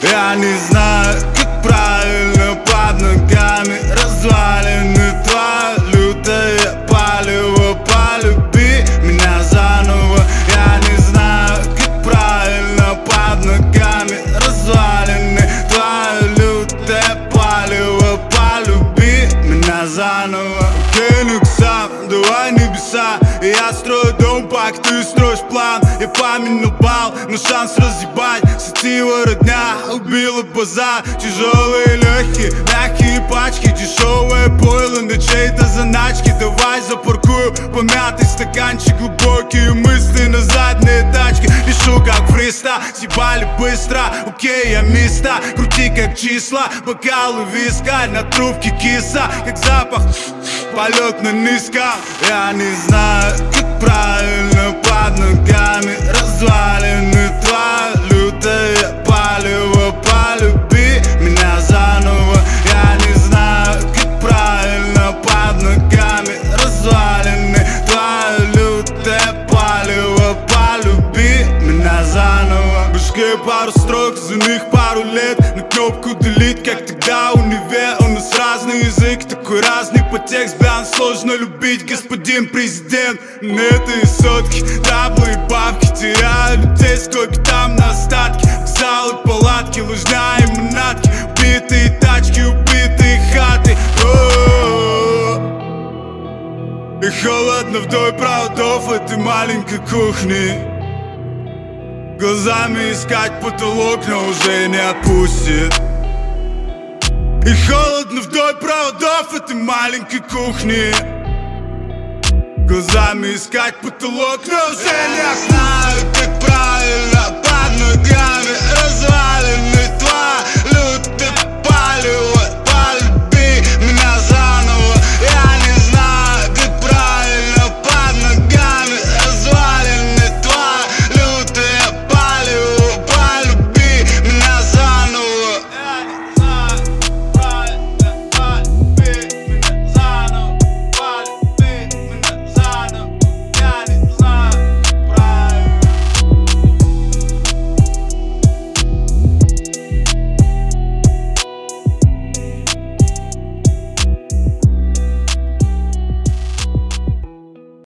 Я не знаю, как правильно под ногами развалины. Твоя лютая палево, полюби меня заново. Я не знаю, как правильно под ногами развалины. Твоя лютая палево, полюби меня заново. Кинук сам, давай небеса. И я строю дом, пак ты строишь план. Я память бал, но шанс разъебать сетива родня убила базар. Тяжелые легкие, мягкие пачки, дешевое пойло на чьей-то заначке. Давай запаркую помятый стаканчик, глубокие мысли на задней тачке. Пишу как фриста, съебали быстро, окей, я миста. Крути как числа, бокалы вискарь, на трубке киса, как запах, полет на низко. Я не знаю, как правильно под ногами развалины. Твоя лютая палево, полюби меня заново. Я не знаю, как правильно под ногами развалины. Твоя лютая палево, полюби меня заново. В башке пару строк, за них пару лет. На кнопку delete, как тогда универ. У нас разный язык, такой разный подтекст. Бян сложно любить, господин президент. Неты и сотки, даблы и бабки. Теряю людей, сколько там на остатки. Залы, палатки, лыжня и манатки. Убитые тачки, убитые хаты. И холодно вдоль проводов этой маленькой кухни. Глазами искать потолок, но уже не отпустит. И холодно вдоль проводов этой маленькой кухни. Глазами искать потолок, но уже не знаю, как правильно под ногами развалить.